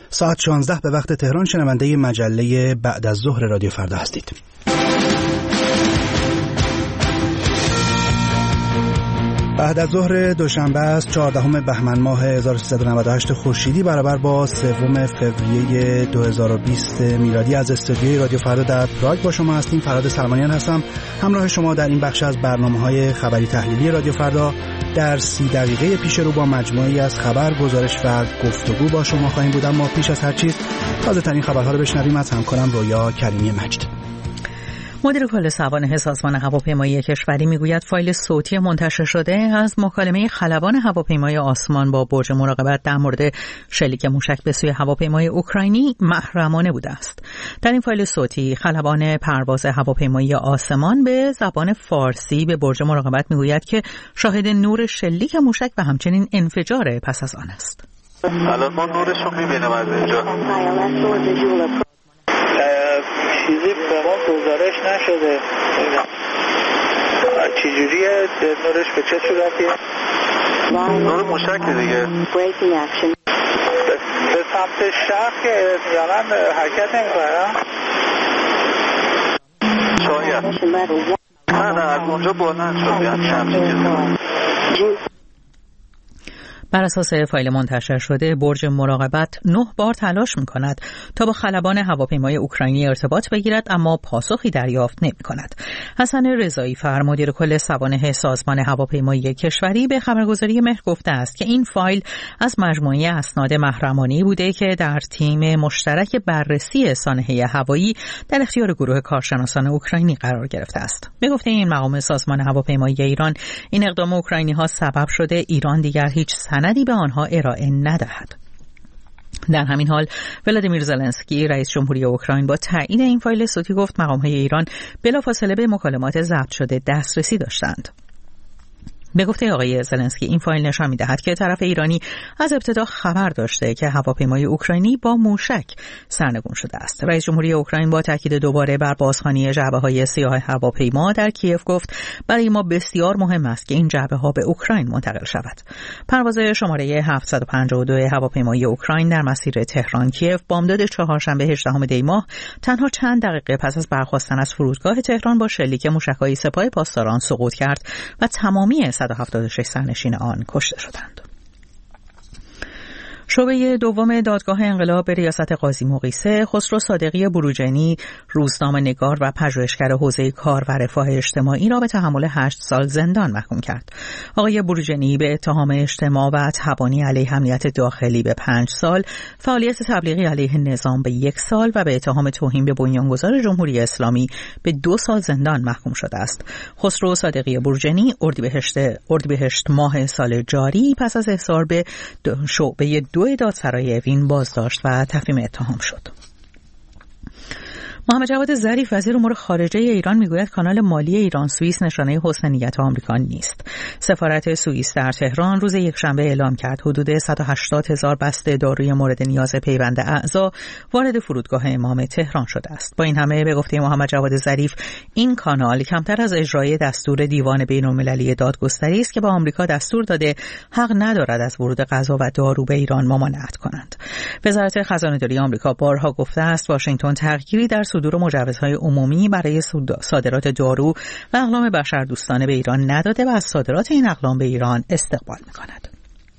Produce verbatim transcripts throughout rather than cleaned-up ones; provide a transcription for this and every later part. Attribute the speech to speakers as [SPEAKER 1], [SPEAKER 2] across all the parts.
[SPEAKER 1] ساعت شانزده به وقت تهران شنونده مجله بعد از ظهر رادیو فردا هستید. بعد از ظهر دوشنبه است، چهاردهم بهمن ماه هزار و سیصد و نود و هشت خورشیدی برابر با سوم فوریه دو هزار و بیست میلادی. از استودیوی رادیو فردا در پراگ با شما هستیم. فراد سلمانیان هستم، همراه شما در این بخش از برنامه‌های خبری تحلیلی رادیو فردا. در سی دقیقه پیش رو با مجموعه‌ای از خبر، گزارش و گفتگو با شما خواهیم بود. اما پیش از هر چیز تازه‌ترین خبرها رو بشنویم از همکارم رویا کریمی مجید.
[SPEAKER 2] مدیر کل سوانح سازمان هواپیمایی کشوری میگوید فایل صوتی منتشر شده از مکالمه خلبان هواپیمای آسمان با برج مراقبت در مورد شلیک موشک به سوی هواپیمای اوکراینی محرمانه بوده است. در این فایل صوتی خلبان پرواز هواپیمای آسمان به زبان فارسی به برج مراقبت میگوید که شاهد نور شلیک موشک و همچنین انفجار پس از آن است.
[SPEAKER 3] الان ما نورش رو میبینیم از اینجا. چیزی به ما گزارش نشده. چجوریه نورش، به چه صورتیه؟ نور موشک دیگه. به سمت شرق که احتمالاً حرکت نمی‌کنه. شاید. نه نه از اونجا بلند شد، یعنی همچین چیزی.
[SPEAKER 2] بر اساس فایل منتشر شده، برج مراقبت نه بار تلاش می‌کند تا با خلبان هواپیمای اوکراینی ارتباط بگیرد، اما پاسخی دریافت نمی‌کند. حسن رضایی فر، مدیر کل سوانح سازمان هواپیمایی کشوری، به خبرگزاری مهر گفته است که این فایل از مجموعه اسناد محرمانه‌ای بوده که در تیم مشترک بررسی سانحه هوایی در اختیار گروه کارشناسان اوکراینی قرار گرفته است. به گفته این مقام سازمان هواپیمایی ایران، این اقدام اوکراینی‌ها سبب شده ایران دیگر هیچ سندی به آنها ارائه ندهد. در همین حال ولادیمیر زلنسکی رئیس جمهوری اوکراین با تایید این فایل صوتی گفت مقام‌های ایران بلافاصله به مکالمات ضبط شده دسترسی داشتند. به گفته آقای زلنسکی این فایل نشان می‌دهد که طرف ایرانی از ابتدا خبر داشته که هواپیمای اوکراینی با موشک سرنگون شده است. رئیس جمهوری اوکراین با تاکید دوباره بر بازخوانی جعبه‌های سیاه هواپیما در کیف گفت برای ما بسیار مهم است که این جعبه‌ها به اوکراین منتقل شود. پرواز شماره هفتصد و پنجاه و دو هواپیمای اوکراین در مسیر تهران کیف بامداد چهارشنبه هجدهم دی ماه تنها چند دقیقه پس از برخاستن از فرودگاه تهران با شلیک موشک‌های سپاه پاسداران سقوط کرد و تمامی صد و هفتاد و شش سرنشین آن کشته شدند. شعبه دوم دادگاه انقلاب به ریاست قاضی مقیسه خسرو صادقی بروجنی، روزنامه‌نگار و پژوهشگر حوزه کار و رفاه اجتماعی را به تحمل هشت سال زندان محکوم کرد. آقای بروجنی به اتهام اجتماع و تبانی علیه امنیت داخلی به پنج سال، فعالیت تبلیغی علیه نظام به یک سال و به اتهام توهین به بنیانگذار جمهوری اسلامی به دو سال زندان محکوم شده است. خسرو صادقی بروجنی اردیبهشت اردیبهشت ماه سال جاری پس از احضار به شعبه دو دادسرای اوین بازداشت و تفهیم اتهام شد. محمد جواد ظریف وزیر امور خارجه ایران میگوید کانال مالی ایران سوئیس نشانه حسن نیت آمریکا نیست. سفارت سوئیس در تهران روز یکشنبه اعلام کرد حدود صد و هشتاد هزار بسته داروی مورد نیاز پیوند اعضا وارد فرودگاه امام تهران شده است. با این همه به گفته محمد جواد ظریف این کانال کمتر از اجرای دستور دیوان بین‌المللی دادگستری است که با آمریکا دستور داده حق ندارد از ورود غذا و دارو به ایران ممانعت کنند. وزارت خزانه‌داری آمریکا بارها گفته است واشنگتن تغییری در صدور مجوزهای عمومی برای صادرات دارو و اقلام بشردوستانه به ایران نداده و از صادرات این اقلام به ایران استقبال می‌کند.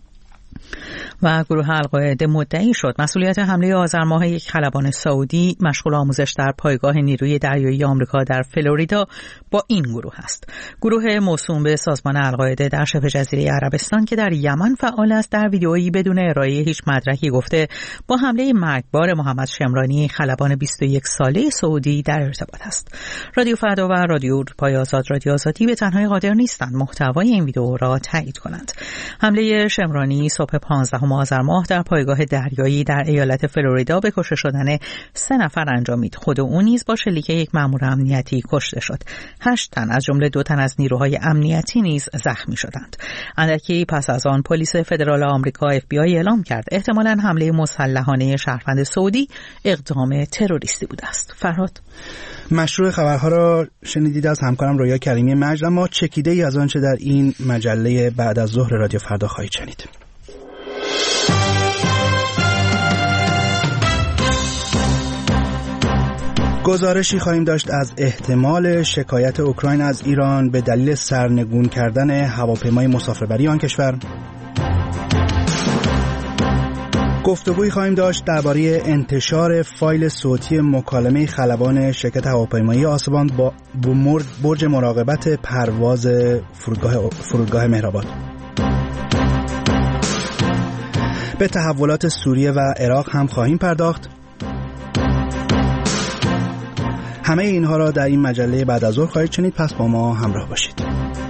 [SPEAKER 2] و گروه القاعده مدعی شد مسئولیت حمله آذر ماه یک خلبان سعودی مشغول آموزش در پایگاه نیروی دریایی آمریکا در فلوریدا با این گروه است. گروه موسوم به سازمان القاعده در شبه جزیره عربستان که در یمن فعال است در ویدئویی بدون ارائه هیچ مدرکی گفته با حمله مرگبار محمد شمرانی خلبان بیست و یک ساله سعودی در ارتباط است. رادیو فردا و رادیو پای آزاد رادیو آزادی به تنهایی قادر نیستند محتوای این ویدئو را تایید کنند. حمله شمرانی صبح پانزدهم آذر ماه در پایگاه دریایی در ایالت فلوریدا به کشته شدن سه نفر انجامید. خود او نیز با شلیک یک مأمور امنیتی کشته شد. هشت تن از جمله دو تن از نیروهای امنیتی نیز زخمی شدند. اندکی پس از آن پلیس فدرال آمریکا اف بی آی اعلام کرد احتمالاً حمله مسلحانه شهروند سعودی اقدام تروریستی بوده است. فرهاد
[SPEAKER 1] مشروع خبرها را شنیدید از همکارم رویا کریمی مجد، اما چکیده ای از آنچه در این مجله بعد از ظهر رادیو فردا خواهید شنید. گزارشی خواهیم داشت از احتمال شکایت اوکراین از ایران به دلیل سرنگون کردن هواپیمای مسافربری آن کشور. گفتگویی خواهیم داشت درباره انتشار فایل صوتی مکالمه خلبان شرکت هواپیمایی آسمان با برج مراقبت پرواز فرودگاه فرودگاه مهرآباد. به تحولات سوریه و عراق هم خواهیم پرداخت. همه اینها را در این مجله بعد از ظهر خواهید شنید، پس با ما همراه باشید.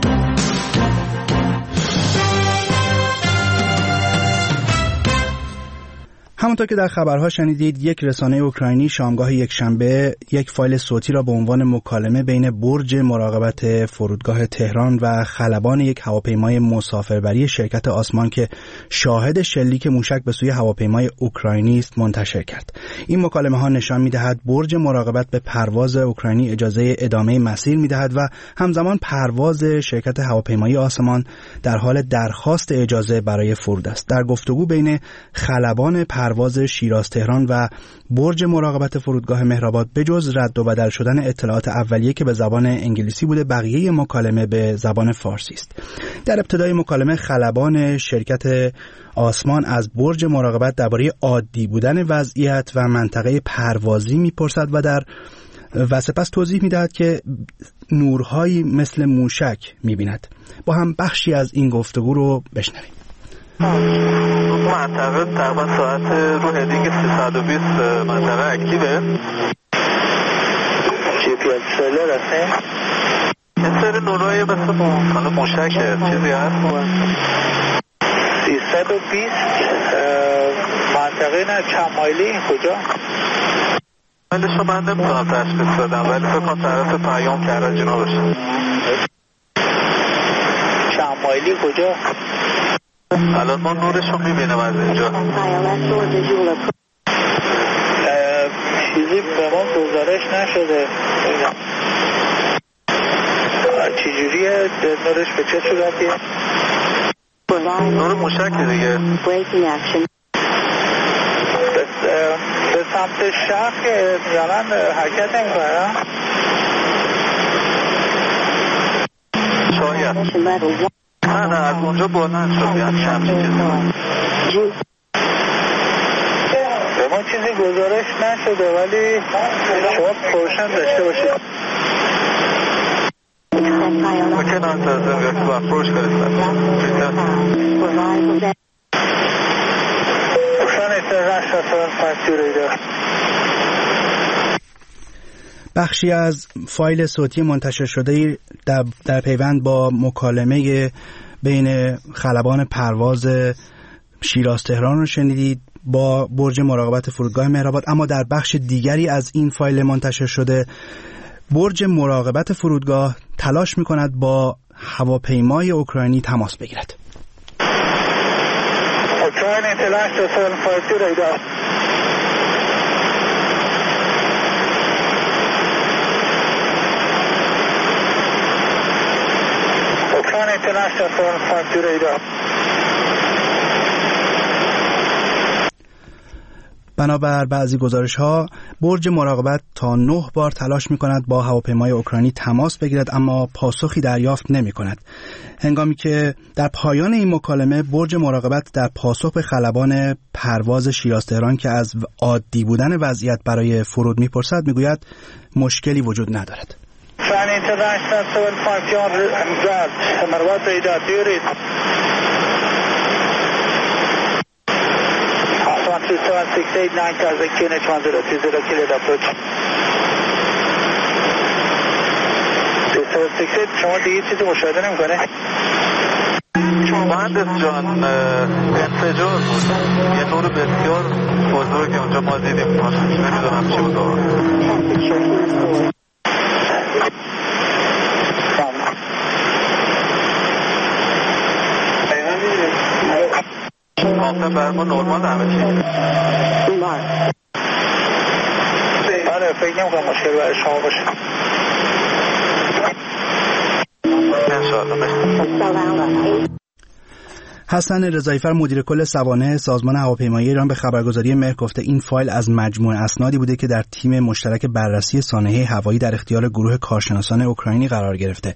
[SPEAKER 1] همونطور که در خبرها شنیدید، یک رسانه اوکراینی شامگاه یکشنبه یک فایل صوتی را به عنوان مکالمه بین برج مراقبت فرودگاه تهران و خلبان یک هواپیمای مسافربری شرکت آسمان که شاهد شلیک موشک به سوی هواپیمای اوکراینی است منتشر کرد. این مکالمه ها نشان می‌دهد برج مراقبت به پرواز اوکراینی اجازه ادامه مسیر می‌دهد و همزمان پرواز شرکت هواپیمایی آسمان در حال درخواست اجازه برای فرود است. در گفتگو بین خلبان پرواز شیراز تهران و برج مراقبت فرودگاه مهرآباد به جز رد و بدل شدن اطلاعات اولیه که به زبان انگلیسی بوده، بقیه مکالمه به زبان فارسی است. در ابتدای مکالمه خلبان شرکت آسمان از برج مراقبت درباره عادی بودن وضعیت و منطقه پروازی میپرسد و در و سپس توضیح میدهد که نورهایی مثل موشک میبیند. با هم بخشی از این گفتگو رو بشنویم.
[SPEAKER 3] منطقه تقریبا ساعت رو هدینگ سیصد و بیست منطقه اکتیوه. جی پی اس سلر هسته یه سری نورای مثل حالا موشک چیزی هست. سیصد و بیست منطقه نه چند مایلی کجا؟ مایلش رو من نمیتونم تشخیص بدم ولی فکر کنم طرف پیام کرده جنابش. چند مایلی کجا؟ الان ما نورش رو میبینم از اینجا. چیزی به ما گزارش نشده. چجوریه نورش به چه صورتیه؟ نور موشک دیگه. به سمت شرق که میانن حرکت نمیکنه. شاید نه نه از اونجا بلند شد یعنی همچین چیزی به ما چیزی گزارش نشده ولی شما پروشن داشته باشید. ممکن انتظار یک با پروش کنید پروشن احتراش شسان فنسیوری دار.
[SPEAKER 1] بخشی از فایل صوتی منتشر شده در, در پیوند با مکالمه بین خلبان پرواز شیراز تهران رو شنیدید با برج مراقبت فرودگاه مهرآباد. اما در بخش دیگری از این فایل منتشر شده، برج مراقبت فرودگاه تلاش می‌کند با هواپیمای اوکراینی تماس بگیرد.
[SPEAKER 3] اوکراین تلاش داشتن فارسی رایدار. اوکراین تلاش داشتن فارسی رایدار.
[SPEAKER 1] بنابر بعضی گزارش‌ها برج مراقبت تا نه بار تلاش می‌کند با هواپیمای اوکراینی تماس بگیرد اما پاسخی دریافت نمی‌کند. هنگامی که در پایان این مکالمه برج مراقبت در پاسخ به خلبان پرواز شیراز تهران که از عادی بودن وضعیت برای فرود می‌پرسد می‌گوید مشکلی وجود ندارد.
[SPEAKER 3] two seven six eight nine thousand Q N H one zero two zero cleared approach. two seven six eight شما دیگه چیزی مشاهده نمی‌کنه؟ مهندس جان انفجار بود. یه نور بسیار بزرگ اونجا ما دیدیم. نمیدونم چی بود. مامتن بر ما نورمال همه چی. آره فکر نمی کنم مشکل برای شما باشه. انشاءالله.
[SPEAKER 1] حسن رضاییفر مدیر کل سوانح سازمان هواپیمایی ایران به خبرگزاری مهر گفته این فایل از مجموعه اسنادی بوده که در تیم مشترک بررسی سانحه هوایی در اختیار گروه کارشناسان اوکراینی قرار گرفته.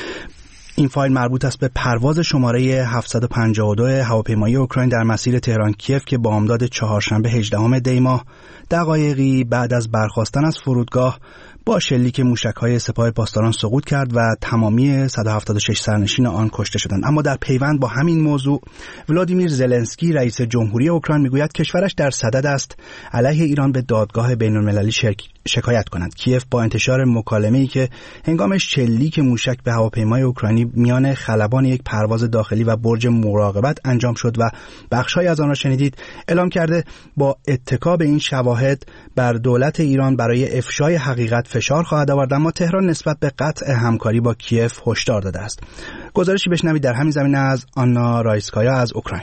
[SPEAKER 1] این فایل مربوط است به پرواز شماره هفتصد و پنجاه و دو هواپیمایی اوکراین در مسیر تهران کیف که بامداد چهارشنبه هجدهم دی ماه دقایقی بعد از برخاستن از فرودگاه با شلیک موشک‌های سپاه پاسداران سقوط کرد و تمامی صد و هفتاد و شش سرنشین آن کشته شدند. اما در پیوند با همین موضوع ولادیمیر زلنسکی رئیس جمهوری اوکراین میگوید کشورش در صدد است علیه ایران به دادگاه بین‌المللی شکایت کند. کیف با انتشار مکالمه‌ای که هنگام شلیک موشک به هواپیمای اوکراینی میان خلبان یک پرواز داخلی و برج مراقبت انجام شد و بخش‌هایی از آن را شنیدید، اعلام کرده با اتکا به این شواهد بر دولت ایران برای افشای حقیقت فشار خواهد آورد، اما تهران نسبت به قطع همکاری با کیف هشدار داده است. گزارشی بشنوید در همین زمینه از آنا رایسکایا از اوکراین.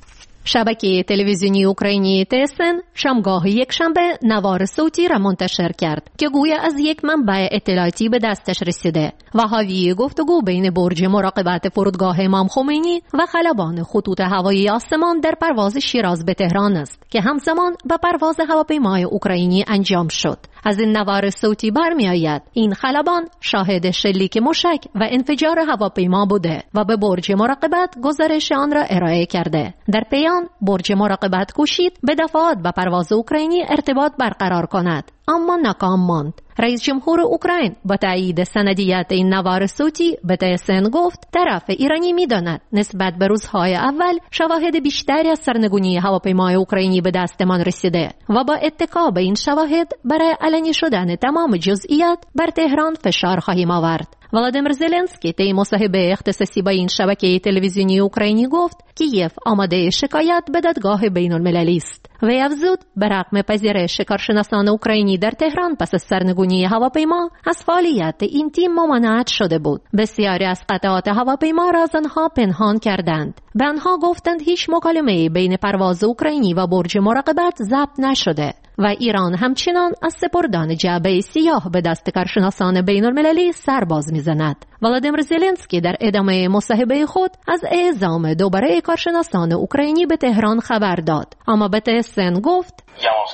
[SPEAKER 4] شبکه تلویزیونی اوکراینی تی اس ان شامگاه یکشنبه نوار صوتی را منتشر کرد که گویا از یک منبع اطلاعاتی به دستش رسیده و حاوی گفتگو بین برج مراقبت فرودگاه امام خمینی و خلبان خطوط هوایی آسمان در پرواز شیراز به تهران است که همزمان با پرواز هواپیمای اوکراینی انجام شد. از این نوار صوتی برمی آید این خلبان شاهد شلیک موشک و انفجار هواپیما بوده و به برج مراقبت گزارش آن را ارائه کرده. در پیام برج مراقبت کوشید به دفعات با پرواز اوکراینی ارتباط برقرار کند، اما ناکام ماند. رئیس جمهور اوکراین با تایید سندیت این نوار صوتی به تی اس ان گفت طرف ایرانی می‌داند نسبت به روزهای اول شواهد بیشتری از سرنگونی هواپیمای اوکراینی به دستمان رسیده و با اتکا به این شواهد برای علنی شدن تمام جزئیات بر تهران فشار خواهیم آورد. ولادیمیر زلنسکی طی مصاحبه اختصاصی با این شبکه تلویزیونی اوکراینی گفت کیف آماده شکایت به دادگاه بین‌المللی است. وی افزود به رغم پذیرش کارشناسان اوکراینی در تهران پس از سرنگونی هواپیما از فعالیت این تیم ممانعت شده بود. بسیاری از قطعات هواپیما را از آنها پنهان کردند. به آنها گفتند هیچ مکالمه‌ای بین پرواز اوکراینی و برج مراقبت ضبط نشده و ایران همچنان از سپردن جعبه سیاه به دست کارشناسان بین‌المللی سر باز می‌زند. ولادیمیر زلنسکی در ادامه مصاحبه خود از اعزام دوباره کارشناسان اوکراینی به تهران خبر داد، اما به تی اس ان گفت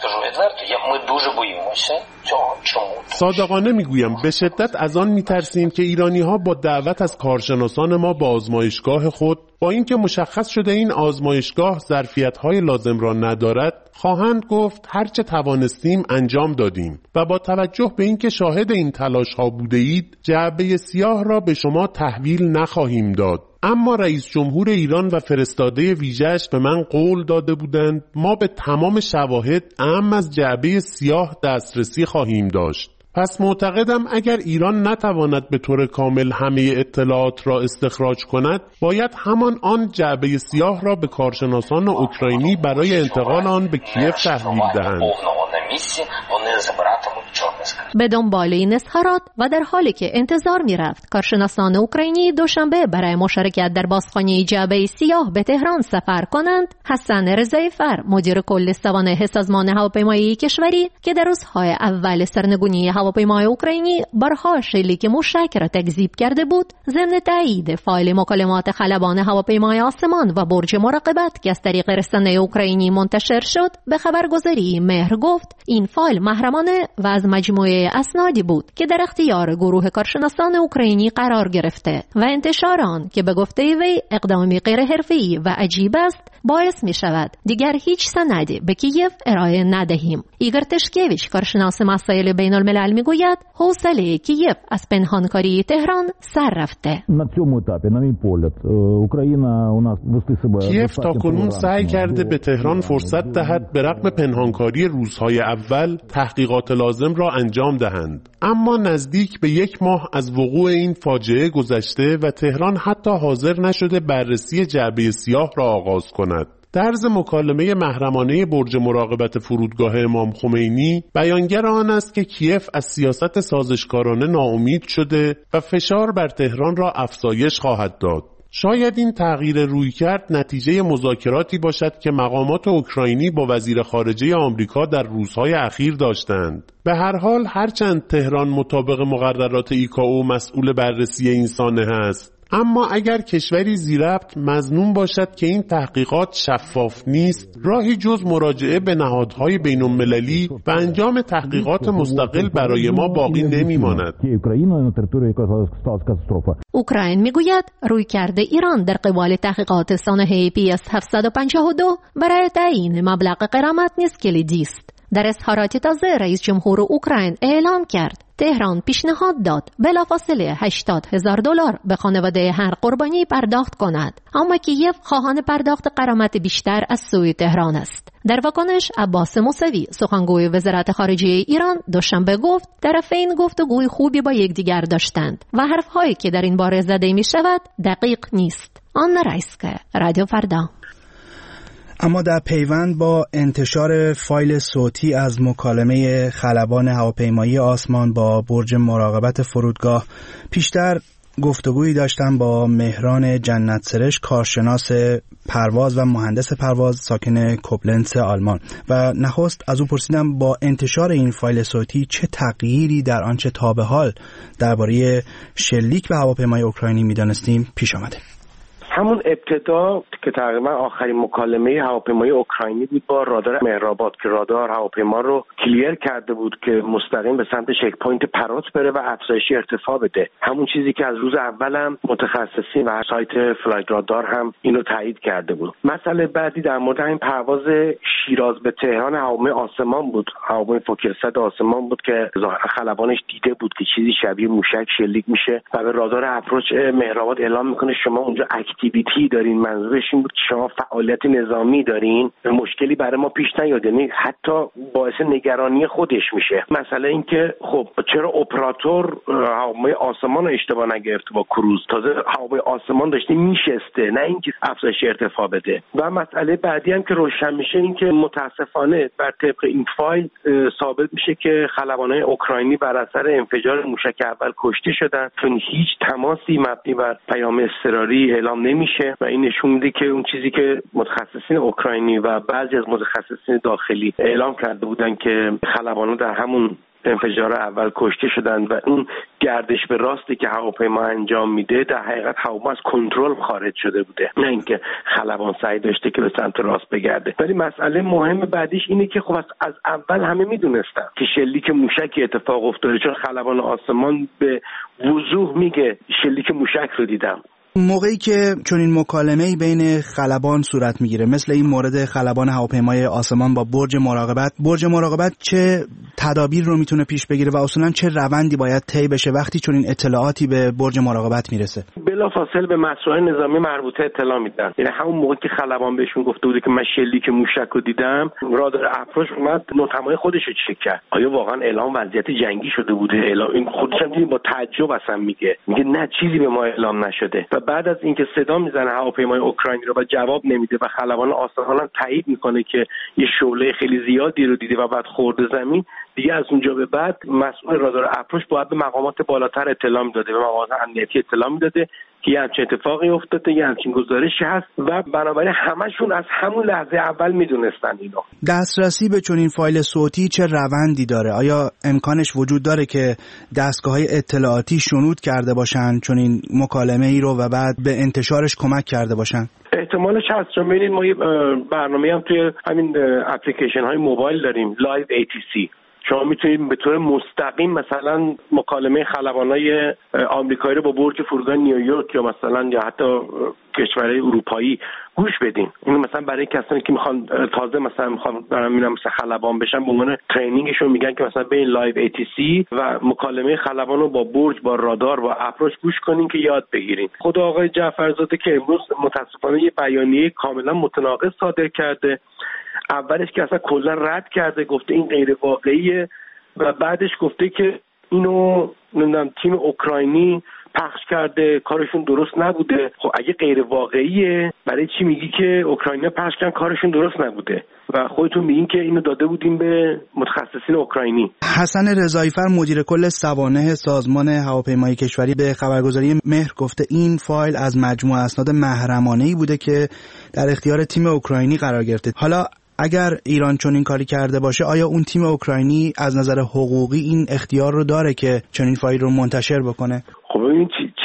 [SPEAKER 5] صادقانه میگویم به شدت از آن میترسیم که ایرانی ها با دعوت از کارشناسان ما به آزمایشگاه خود، با اینکه مشخص شده این آزمایشگاه ظرفیت های لازم را ندارد، خواهند گفت هرچه توانستیم انجام دادیم و با توجه به اینکه شاهد این تلاش ها بوده اید جعبه سیاه را به شما تحویل نخواهیم داد. اما رئیس جمهور ایران و فرستاده ویژه‌اش به من قول داده بودند ما به تمام شواهد اهم از جعبه سیاه دسترسی خواهیم داشت. پس معتقدم اگر ایران نتواند به طور کامل همه اطلاعات را استخراج کند، باید همان آن جعبه سیاه را به کارشناسان اوکراینی برای انتقال آن به کیف تحویل دهند.
[SPEAKER 4] به دنبال این اظهارات و در حالی که انتظار می رفت کارشناسان اوکراینی دوشنبه برای مشارکت در بازخوانی جعبه سیاه به تهران سفر کنند، حسن رضاییفر مدیر کل سوانح سازمان هواپیمایی کشوری که در روزهای اول سرنگونی هواپیمای اوکراینی بارها شلیک موشک را تکذیب کرده بود، ضمن تایید فایل مکالمات خلبان هواپیمای آسمان و برج مراقبت که از طریق رسانه اوکراینی منتشر شد به خبرگزاری مهر گفت این فایل محرمانه و از مجموعه اسنادی بود که در اختیار گروه کارشناسان اوکراینی قرار گرفته و انتشار آن که به گفته وی اقدامی غیر حرفه‌ای و عجیب است باعث می شود دیگر هیچ سندی به کیف ارائه ندهیم. ایگور تشکیویچ کارشناس مسائل بین الملل می گوید حوصله کیف از پنهانکاری تهران سر رفته.
[SPEAKER 5] کیف تا کنون سعی کرده به تهران فرصت دهد به رغم پنهانکاری روزهای اول تحقیقات لازم را انجام دهند، اما نزدیک به یک ماه از وقوع این فاجعه گذشته و تهران حتی حاضر نشده بررسی جعبه سیاه را آغاز کند. طرز مکالمه محرمانه برج مراقبت فرودگاه امام خمینی بیانگر آن است که کیف از سیاست سازشکارانه ناامید شده و فشار بر تهران را افزایش خواهد داد. شاید این تغییر رویکرد نتیجه مذاکراتی باشد که مقامات اوکراینی با وزیر خارجه آمریکا در روزهای اخیر داشتند. به هر حال هرچند تهران مطابق مقررات ایکائو مسئول بررسی این سانحه است، اما اگر کشوری ذی‌ربط مظنون باشد که این تحقیقات شفاف نیست، راهی جز مراجعه به نهادهای بین‌المللی و انجام تحقیقات مستقل برای ما باقی نمی‌ماند.
[SPEAKER 4] اوکراین میگوید رویکرد ایران در قبال تحقیقات سانحه پی اس هفتصد و پنجاه و دو برای تعیین مبلغ غرامت نیز کلیدی است. در اظهارات تازه رئیس جمهور اوکراین اعلام کرد تهران پیشنهاد داد بلافاصله هشتاد هزار دلار به خانواده هر قربانی پرداخت کند، اما کیف خواهان پرداخت غرامت بیشتر از سوی تهران است. در واکنش عباس موسوی سخنگوی وزارت خارجه ایران دوشنبه گفت طرفین گفتگوی خوبی با یکدیگر داشتند و حرف‌هایی که در این باره زده می‌شود دقیق نیست. آن رایسکه، رادیو فردا.
[SPEAKER 1] اما در پیوند با انتشار فایل صوتی از مکالمه خلبان هواپیمایی آسمان با برج مراقبت فرودگاه، پیشتر گفتگویی داشتم با مهران جنت سرش، کارشناس پرواز و مهندس پرواز ساکن کبلنس آلمان، و نخست از او پرسیدم با انتشار این فایل صوتی چه تغییری در آنچه تا به حال درباره شلیک به هواپیمای اوکراینی می‌دانستیم پیش آمده.
[SPEAKER 6] همون ابتدا که تقریبا آخرین مکالمه هواپیمای اوکراینی بود با رادار مهرآباد که رادار هواپیما رو کلیر کرده بود که مستقیم به سمت چک پوینت پروت بره و افزایش ارتفاع بده. همون چیزی که از روز اولم متخصصین و سایت فلایت رادار هم اینو تایید کرده بود. مسئله بعدی در مورد این پرواز شیراز به تهران هواپیمای آسمان بود. هواپیمای فوکر صد آسمان بود که خلبانش دیده بود که چیزی شبیه موشک شلیک میشه و به رادار اپروچ مهرآباد اعلام میکنه شما اونجا اکتیویتی دارین. منظورش این بود که شما فعالیت نظامی دارین، مشکلی برای ما پیش نیاد. یعنی حتی باعث نگرانی خودش میشه. مسئله این که خب چرا اپراتور هواپیمای آسمان رو اشتباه نگرفت با کروز، تازه هواپیمای آسمان داشته میشسته، نه اینکه افزایش ارتفاع بده. و مسئله بعدی هم که روشن میشه این که متاسفانه بر طبق این فایل ثابت میشه که خلبانای اوکراینی بر اثر انفجار موشک اول کشته شدن، چون هیچ تماسی مبنی بر پیام اضطراری اعلام نمیشه و این نشون میده که اون چیزی که متخصصین اوکراینی و بعضی از متخصصین داخلی اعلام کرده بودن که خلبانان در همون انفجار اول کشته شدن و اون گردش به راستی که هواپیما انجام میده در حقیقت هواپیما از کنترل خارج شده بوده، نه اینکه خلبان سعی داشته که به سمت راست بگرده. ولی مسئله مهم بعدیش اینه که خب از اول همه میدونستن که شلیک موشکی اتفاق افتاده، چون خلبان آسمان به وضوح میگه شلیک موشک رو دیدم.
[SPEAKER 1] موقعی که چون این مکالمه‌ای بین خلبان صورت میگیره، مثل این مورد خلبان هواپیمای آسمان با برج مراقبت، برج مراقبت چه تدابیر رو میتونه پیش بگیره و اصولا چه روندی باید طی بشه وقتی چون این اطلاعاتی به برج مراقبت میرسه؟
[SPEAKER 6] بلافاصله به مسائل نظامی مربوطه اطلاع میدن. یعنی همون موقع که خلبان بهشون گفته بود که من شلیک موشک رو دیدم، رادار اپروچ اومد نوتمای خودش رو چک کرد. آیا واقعا اعلام وضعیت جنگی شده بوده؟ اعلام این خودش هم با تعجب اصلا میگه میگه نه چیزی به ما اعلام نشده. و بعد از اینکه صدا میزنه هواپیمای اوکراینی رو و جواب نمیده و خلبان آسمان هم تایید میکنه که یه شعله خیلی زیادی رو دیده و بعد خورده زمین، دیگه از اونجا به بعد مسئول رادار اپروچ باید به مقامات بالاتر اطلاع میداده، به مقامات امنیتی اطلاع میداده که یه همچین اتفاقی افتاده، یه همچین گزارشی هست و بنابراین همشون از همون لحظه اول میدونستن اینو.
[SPEAKER 1] دسترسی به چنین فایل صوتی چه روندی داره؟ آیا امکانش وجود داره که دستگاه‌های اطلاعاتی شنود کرده باشن چنین مکالمه‌ای رو و بعد به انتشارش کمک کرده باشن؟
[SPEAKER 6] احتمالش هست، چون ببینید ما یه برنامه هم توی همین اپلیکیشن های موبایل داریم، لایو ای تی سی. شما میتونید به طور مستقیم مثلا مکالمه خلبانای آمریکایی رو با برج فرودگاه نیویورک یا مثلا یا حتی کشورهای اروپایی گوش بدین. این مثلا برای کسانی که میخوان تازه مثلا میخوان برام میرم مثلا خلبان بشن، به عنوان ترینینگشون میگن که مثلا برین لایو ای تی سی و مکالمه خلبان رو با برج، با رادار، با اپروچ گوش کنین که یاد بگیرین. خود آقای جعفرزاده که امروز متاسفانه یه بیانیه کاملا متناقض صادر کرده. اولش که اصلا کلا رد کرده، گفته این غیر واقعیه و بعدش گفته که اینو نمیدونم تیم اوکراینی پخش کرده، کارشون درست نبوده. خب اگه غیر واقعیه برای چی میگی که اوکراینیا پخش کردن کارشون درست نبوده و خودتون میگین که اینو داده بودیم به متخصصین اوکراینی؟
[SPEAKER 1] حسن رضاییفر مدیر کل سوانح سازمان هواپیمایی کشوری به خبرگزاری مهر گفته این فایل از مجموعه اسناد محرمانه‌ای بوده که در اختیار تیم اوکراینی قرار گرفته. حالا اگر ایران چنین کاری کرده باشه، آیا اون تیم اوکراینی از نظر حقوقی این اختیار رو داره که چنین فایل رو منتشر بکنه؟
[SPEAKER 6] خب این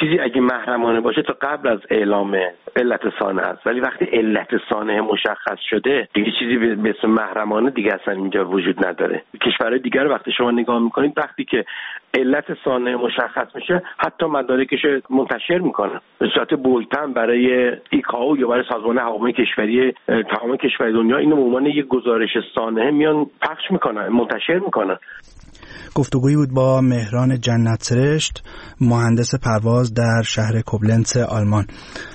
[SPEAKER 6] چیزی اگه محرمانه باشه تا قبل از اعلام علت صانع است، ولی وقتی علت صانع مشخص شده دیگه چیزی به اسم محرمانه دیگه اصلا اینجا وجود نداره. کشورهای دیگر وقتی شما نگاه میکنید وقتی که علت صانع مشخص میشه حتی مدارکش منتشر میکنن به صورت بولتن برای ایکائو یا برای سازمان هواپیمای کشوری تمام کشورهای دنیا اینو به عنوان یک گزارش صانع میان پخش میکنن، منتشر میکنن.
[SPEAKER 1] گفتگویی بود با مهران جنت سرشت، مهندس پرواز در شهر کوبلنس آلمان.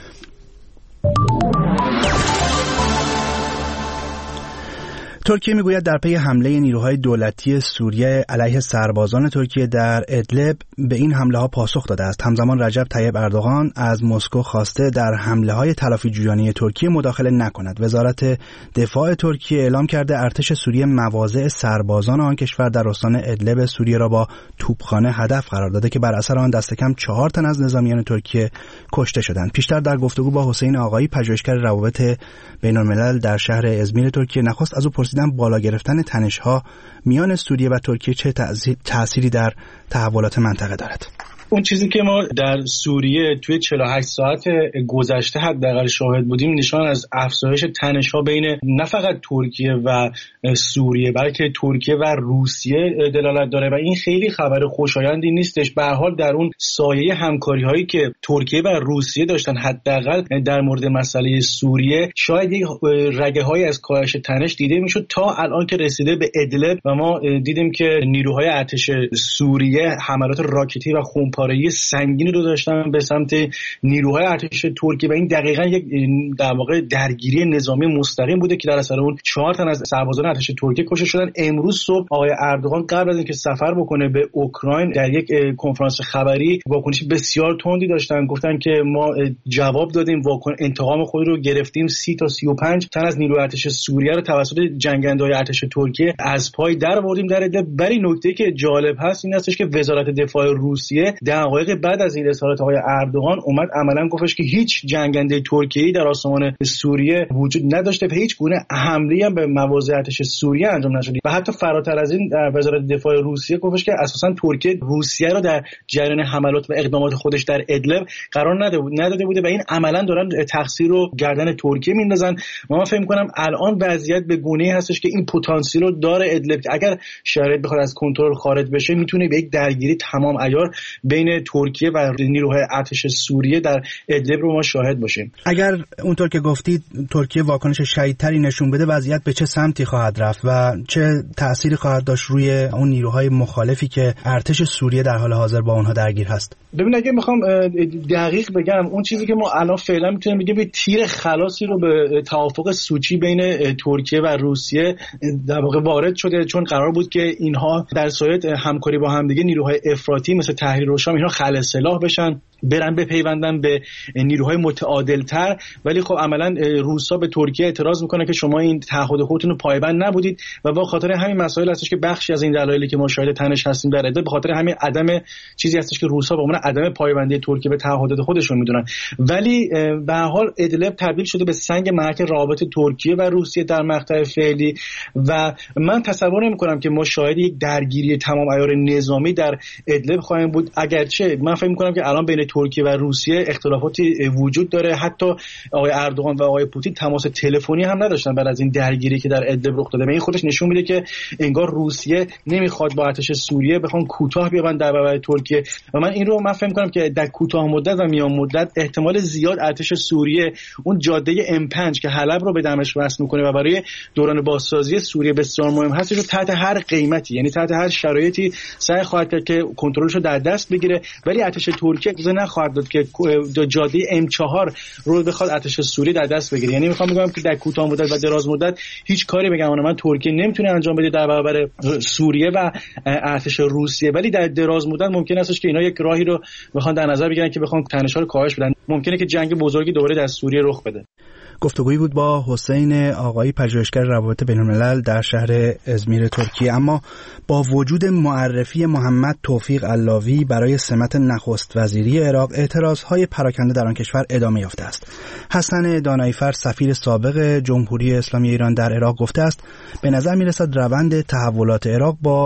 [SPEAKER 1] ترکیه میگوید در پی حمله نیروهای دولتی سوریه علیه سربازان ترکیه در ادلب به این حمله ها پاسخ داده است. همزمان رجب طیب اردوغان از مسکو خواسته در حمله های تلافی جویانه ترکیه مداخله نکند. وزارت دفاع ترکیه اعلام کرده ارتش سوریه مواضع سربازان آن کشور در استان ادلب سوریه را با توپخانه هدف قرار داده که بر اثر آن دست کم چهار تن از نظامیان ترکیه کشته شدند. پیشتر در گفتگو با حسین آقایی پژوهشگر روابط بین‌الملل در شهر ازمیر ترکیه نخست از او پرسیدم بالا گرفتن تنش‌ها میان سوریه و ترکیه چه تأثیری در تحولات منطقه دارد.
[SPEAKER 7] اون چیزی که ما در سوریه توی چهل و هشت ساعت گذشته حداقل شاهد بودیم نشان از افزایش تنش‌ها بین نه فقط ترکیه و سوریه بلکه ترکیه و روسیه دلالت داره و این خیلی خبر خوشایندی نیستش. به هر حال در اون سایه همکاری‌هایی که ترکیه و روسیه داشتن حداقل در مورد مسئله سوریه شاید یک رگه‌هایی از کاهش تنش دیده میشد تا الان که رسیده به ادلب و ما دیدیم که نیروهای ارتش سوریه حملات راکتی و خون پاره‌ای سنگینی رو داشتن به سمت نیروهای ارتش ترکیه و این دقیقاً یک در واقع درگیری نظامی مستقیم بوده که در اثر اون چهار تن از سربازان ارتش ترکیه کشته شدن. امروز صبح آقای اردوغان قبل از اینکه سفر بکنه به اوکراین در یک کنفرانس خبری واکنش بسیار تندی داشتن، گفتن که ما جواب دادیم، واکن انتقام خود رو گرفتیم، سی تا سی و پنج تن از نیروی ارتش سوریه رو توسط جنگنده‌های ارتش ترکیه از پای درآوردیم در ادلب. ولی نکته‌ای که جالب هست این هستش که وزارت دفاع روسیه دقایق بعد از این اظهارات آقای اردوغان اومد عملاً گفتش که هیچ جنگنده ترکیه‌ای در آسمان سوریه وجود نداشته و هیچ گونه حمله‌ای هم به مواضع ارتش سوریه انجام نشده و حتی فراتر از این وزارت دفاع روسیه گفتش که اساساً ترکیه روسیه رو در جریان حملات و اقدامات خودش در ادلب قرار نداده بوده و این عملاً دارن تقصیر رو گردن ترکیه میندازن. من فکر می‌کنم الان وضعیت به گونه‌ای هستش که این پتانسیل رو داره ادلب که اگر شرایط بخواد از کنترل خارج بشه میتونه به یک درگیری تمام عیار بین ترکیه و نیروهای ارتش سوریه در ادلب رو ما شاهد باشیم.
[SPEAKER 1] اگر اونطور که گفتید ترکیه واکنش شدیدتری نشون بده وضعیت به چه سمتی خواهد رفت و چه تأثیری خواهد داشت روی اون نیروهای مخالفی که ارتش سوریه در حال حاضر با اونها درگیر هست؟
[SPEAKER 7] ببین اگه میخوام دقیق بگم اون چیزی که ما الان فعلا میتونیم بگیم به تیر خلاصی رو به توافق سوچی بین ترکیه و روسیه در واقع وارد شده، چون قرار بود که اینها در سایت همکاری با همدیگه نیروهای افراطی مثل تحریر الشام اینها خلع سلاح بشن، برن بپیوندن به نیروهای متعادل‌تر. ولی خب عملاً روسا به ترکیه اعتراض میکنه که شما این تعهد خودتون رو پایبند نبودید و با خاطر همین مسائل هستش که بخشی از این دلایلی که ما شاهد تنش هستیم در ادلب به خاطر همین عدم چیزی هستش که روسا به عنوان عدم پایبندی ترکیه به تعهدات خودشون میدونن. ولی به هر حال ادلب تبدیل شده به سنگ محک روابط ترکیه و روسیه در مقطع فعلی و من تصور نمی‌کنم که ما شاهد یک درگیری تمام عیار نظامی در ادلب خواهیم بود، اگرچه من فکر می‌کنم که الان بین ترکیه و روسیه اختلافاتی وجود داره. حتی آقای اردوغان و آقای پوتین تماس تلفنی هم نداشتن بعد از این درگیری که در ادلب رخ داده. این خودش نشون میده که انگار روسیه نمیخواد با ارتش سوریه بخوان کوتاه بیان در برابر ترکیه و من این رو من فکر می‌کنم که در کوتاه مدت و میان مدت احتمال زیاد ارتش سوریه اون جاده ام پنج که حلب رو به دمشق وصل می‌کنه و برای دوران بازسازی سوریه بسیار مهم هست رو تحت هر قیمتی یعنی تحت هر شرایطی سعی خواهد کرد که کنترلش رو در دست بگیره. ولی ارتش ترکیه اجازه نخواهد داد که جاده ام چهار رو بخواد ارتش سوریه در دست بگیره. یعنی میخوام بگم که در کوتاه مدت و دراز مدت هیچ کاری بگم من ترکیه نمیتونه انجام بده در برابر سوریه و ارتش روسیه، ولی در دراز مدت ممکن است که اینا یک راهی رو بخوان در نظر بگیرن که بخوان تنش‌ها رو کاهش بدن. ممکنه که جنگ بزرگی دوباره در سوریه رخ بده.
[SPEAKER 1] گفتگویی بود با حسین آقایی پژوهشگر روابط بین‌الملل در شهر ازمیر ترکیه. اما با وجود معرفی محمد توفیق علاوی برای سمت نخست وزیری عراق اعتراضهای پراکنده در آن کشور ادامه یافته است. حسن دانایی‌فر سفیر سابق جمهوری اسلامی ایران در عراق گفته است به نظر می‌رسد روند تحولات عراق با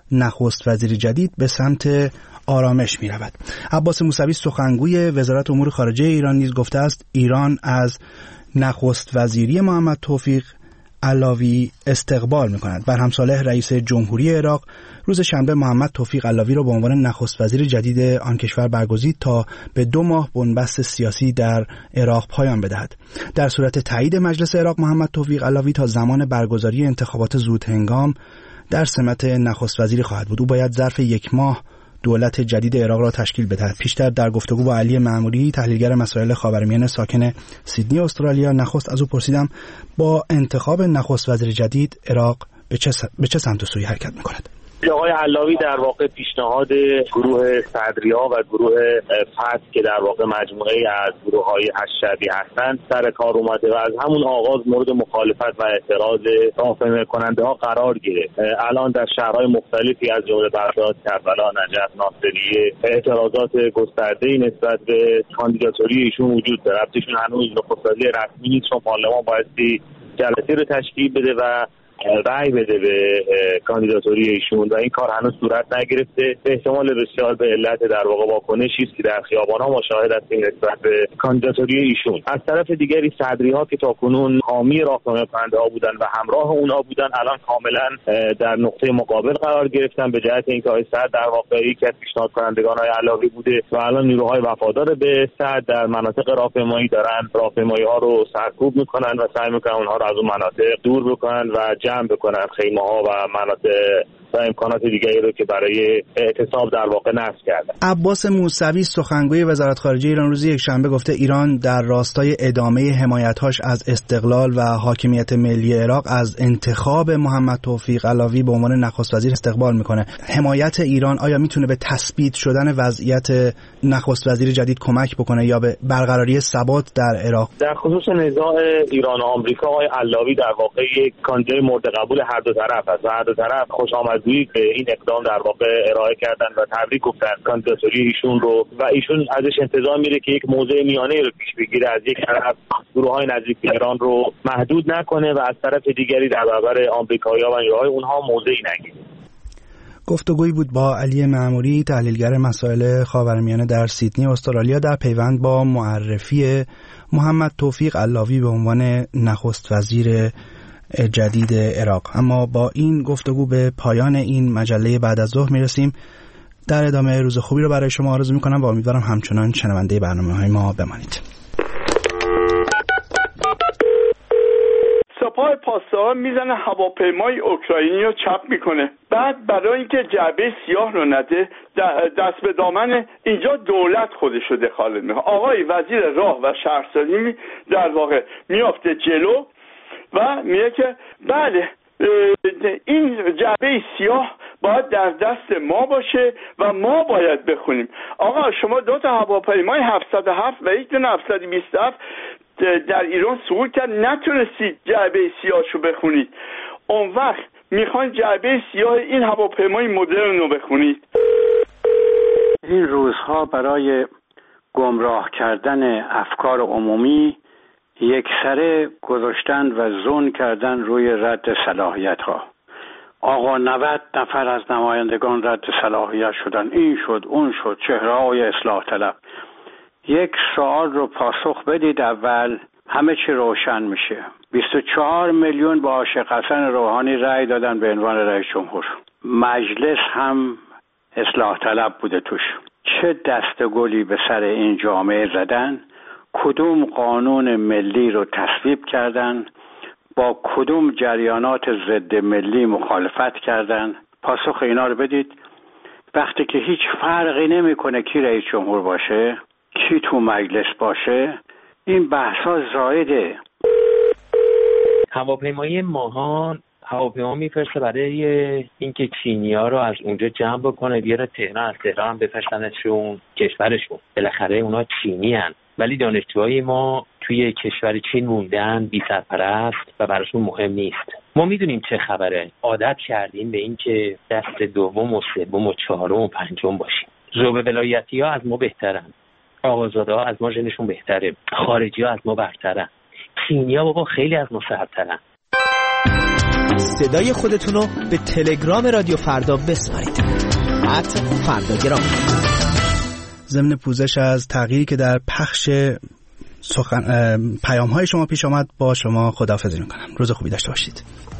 [SPEAKER 1] نخست وزیر جدید به سمت آرامش می رود. عباس موسوی سخنگوی وزارت امور خارجه ایران نیز گفته است ایران از نخست وزیری محمد توفیق علاوی استقبال می کند. برهم صالح رئیس جمهوری عراق روز شنبه محمد توفیق علاوی را به عنوان نخست وزیر جدید آن کشور برگزید تا به دو ماه بنبست سیاسی در عراق پایان بدهد. در صورت تایید مجلس عراق محمد توفیق علاوی تا زمان برگزاری انتخابات زود هنگام در سمت نخست وزیری خواهد بود. او باید ظرف یک ماه دولت جدید عراق را تشکیل بدهد. پیشتر در گفتگو با علی معموری تحلیلگر مسائل خاورمیانه ساکن سیدنی استرالیا نخست از او پرسیدم با انتخاب نخست وزیر جدید عراق به چه, س... به چه سمت و سوی حرکت می‌کند؟
[SPEAKER 8] آقای علاوی در واقع پیشنهاد گروه صدریا و گروه فتح که در واقع مجموعه از گروه‌های هشت شعبی هستند سر کار اومده و از همون آغاز مورد مخالفت و اعتراض راهپیمایی کننده ها قرار گرفت. الان در شهرهای مختلفی از جمله بغداد، کربلا، نجف، ناصریه اعتراضات گسترده‌ای نسبت به کاندیداتوری ایشون وجود داره. ایشون هنوز نخست وزیر رسمی نیست چون پارلمان بایستی جلسه رو تشکیل بده و رأی بده به کاندیداتوری ایشون و این کار هنوز صورت نگرفته. به احتمال بسیار به علت در واقع واکنشی است که در خیابان‌ها مشاهده هستیم نسبت به کاندیداتوری ایشون. از طرف دیگری صدری‌ها که تاکنون حامی راهپیمایی کننده‌ها بودن و همراه اونها بودن الان کاملا در نقطه مقابل قرار گرفتن به جهت اینکه آقای سعد در واقع یکی از پیشنهاد کنندگان های علاوی بوده و الان نیروهای وفادار به سعد در مناطق راهپیمایی دارن راهپیمایی‌ها رو سرکوب می‌کنن و سعی می‌کنن اونها رو از اون مناطق دور بکنن و جمع بکنن خیمه‌ها و مناطق و امکانات دیگری رو که برای اعتصاب در واقع نصب کردن.
[SPEAKER 1] عباس موسوی سخنگوی وزارت خارجه ایران روز یکشنبه گفته ایران در راستای ادامه حمایت‌هاش از استقلال و حاکمیت ملی عراق از انتخاب محمد توفیق علاوی به عنوان نخست وزیر استقبال میکنه. حمایت ایران آیا میتونه به تثبیت شدن وضعیت نخست وزیر جدید کمک بکنه یا به برقراری ثبات در عراق؟
[SPEAKER 8] در خصوص نزاع ایران و آمریکا آقای علاوی در واقع یک کاندید مورد قبول هر دو طرف است و هر دو طرف خوش آمدگویی به این اقدام در واقع ارائه کردن و تبریک گفتن کاندیداتوری ایشون رو و ایشون ازش انتظار میره که یک موضع میانه رو پیش بگیره، از یک طرف گروه‌های نزدیک به ایران رو محدود نکنه و از طرف دیگری در برابر آمریکایی‌ها و نیروهای اونها موضعی نگیره.
[SPEAKER 1] گفتگویی بود با علی معموری تحلیلگر مسائل خاورمیانه در سیدنی استرالیا در پیوند با معرفی محمد توفیق علاوی به عنوان نخست وزیر جدید عراق. اما با این گفتگو به پایان این مجله بعد از ظهر میرسیم. در ادامه روز خوبی رو برای شما آرزو میکنم و امیدوارم همچنان شنونده برنامه‌های ما بمانید.
[SPEAKER 9] سپاه پاسداران میزنه هواپیمای اوکراینی رو چپ میکنه، بعد برای اینکه جعبه سیاه رو نده دست به دامن اینجا دولت خودش رو دخالت میکنه. آقای وزیر راه و شهرسازی در واقع میافته جلو و میگه که بله این جعبه سیاه باید در دست ما باشه و ما باید بخونیم. آقا شما دو تا هواپیمای هفتصد و هفت و یک دونه هفتصد و بیست و هفت در ایران سقوط کرد، نتونستید جعبه سیاهشو بخونید. اون وقت میخواین جعبه سیاه این هواپیمای مدرن رو بخونید.
[SPEAKER 10] این روزها برای گمراه کردن افکار عمومی یکسره گذاشتن و زون کردن روی رد صلاحیت ها. آقا نود نفر از نمایندگان رد صلاحیت شدن، این شد اون شد، چهره های اصلاح طلب. یک سوال رو پاسخ بدید اول همه چی روشن میشه. بیست و چهار میلیون با عاشق حسن روحانی رأی دادن به عنوان رئیس جمهور. مجلس هم اصلاح طلب بوده توش. چه دستگلی به سر این جامعه زدن؟ کدوم قانون ملی رو تصویب کردن؟ با کدوم جریانات ضد ملی مخالفت کردن؟ پاسخ اینا رو بدید. وقتی که هیچ فرقی نمیکنه کی رئیس جمهور باشه، کی تو مجلس باشه، این بحثا زایده.
[SPEAKER 11] هواپیمای ماهان هواپیما میفرسته برای اینکه چینی‌ها رو از اونجا جمع بکنه بیاره تهران، از تهران بفرستنشون کشورشون. بالاخره اونا چینی هن. ولی دانشجوهای ما توی کشور چین موندن بی سرپرست و براشون مهم نیست. ما میدونیم چه خبره. عادت کردیم به اینکه دست دوم و سوم و چهارم و پنجم باشیم. ذوب ولایتی ها از ما بهترن. آقازاده ها از ما ژنشون بهتره. خارجی ها از ما برترن. چینی ها بابا خیلی از ما سرترن.
[SPEAKER 12] صدای خودتون رو به تلگرام رادیو فردا بسپارید. ات فرداگرام.
[SPEAKER 1] ضمن پوزش از تغییری که در پخش سخن پیام های شما پیش آمد با شما خداحافظی میکنم. روز خوبی داشته باشید.